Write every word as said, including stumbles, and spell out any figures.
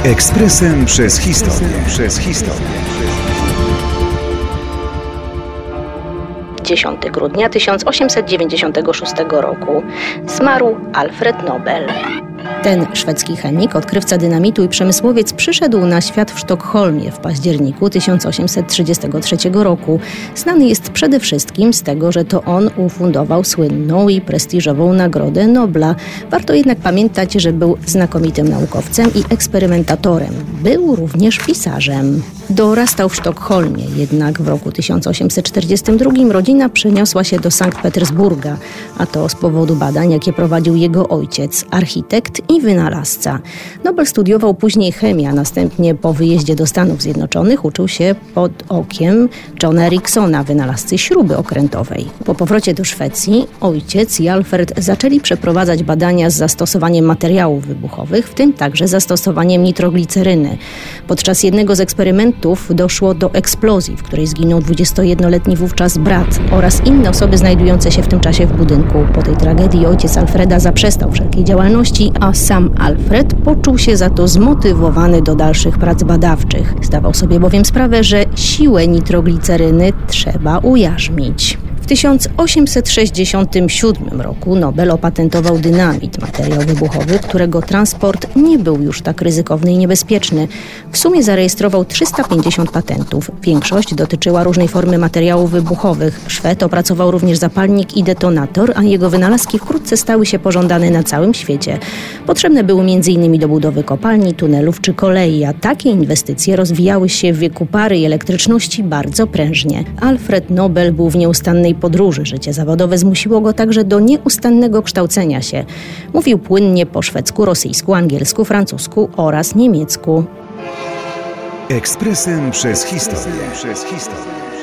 Ekspresem przez historię. Przez historię. dziesiątego grudnia tysiąc osiemset dziewięćdziesiątego szóstego roku zmarł Alfred Nobel. Ten szwedzki chemik, odkrywca dynamitu i przemysłowiec przyszedł na świat w Sztokholmie w październiku tysiąc osiemset trzydziestego trzeciego roku. Znany jest przede wszystkim z tego, że to on ufundował słynną i prestiżową Nagrodę Nobla. Warto jednak pamiętać, że był znakomitym naukowcem i eksperymentatorem. Był również pisarzem. Dorastał w Sztokholmie, jednak w roku tysiąc osiemset czterdziestym drugim rodzina przeniosła się do Sankt Petersburga, a to z powodu badań, jakie prowadził jego ojciec, architekt i wynalazca. Nobel studiował później chemię, a następnie po wyjeździe do Stanów Zjednoczonych uczył się pod okiem Johna Ericksona, wynalazcy śruby okrętowej. Po powrocie do Szwecji ojciec i Alfred zaczęli przeprowadzać badania z zastosowaniem materiałów wybuchowych, w tym także zastosowaniem nitrogliceryny. Podczas jednego z eksperymentów doszło do eksplozji, w której zginął dwudziestojednoletni wówczas brat oraz inne osoby znajdujące się w tym czasie w budynku. Po tej tragedii ojciec Alfreda zaprzestał wszelkiej działalności, a sam Alfred poczuł się za to zmotywowany do dalszych prac badawczych. Zdawał sobie bowiem sprawę, że siłę nitrogliceryny trzeba ujarzmić. W tysiąc osiemset sześćdziesiątym siódmym roku Nobel opatentował dynamit, materiał wybuchowy, którego transport nie był już tak ryzykowny i niebezpieczny. W sumie zarejestrował trzysta pięćdziesiąt patentów. Większość dotyczyła różnej formy materiałów wybuchowych. Szwed opracował również zapalnik i detonator, a jego wynalazki wkrótce stały się pożądane na całym świecie. Potrzebne były między innymi do budowy kopalni, tunelów czy kolei, a takie inwestycje rozwijały się w wieku pary i elektryczności bardzo prężnie. Alfred Nobel był w nieustannej podróży. Życie zawodowe zmusiło go także do nieustannego kształcenia się. Mówił płynnie po szwedzku, rosyjsku, angielsku, francusku oraz niemiecku. Ekspresem przez historię. Przez historię.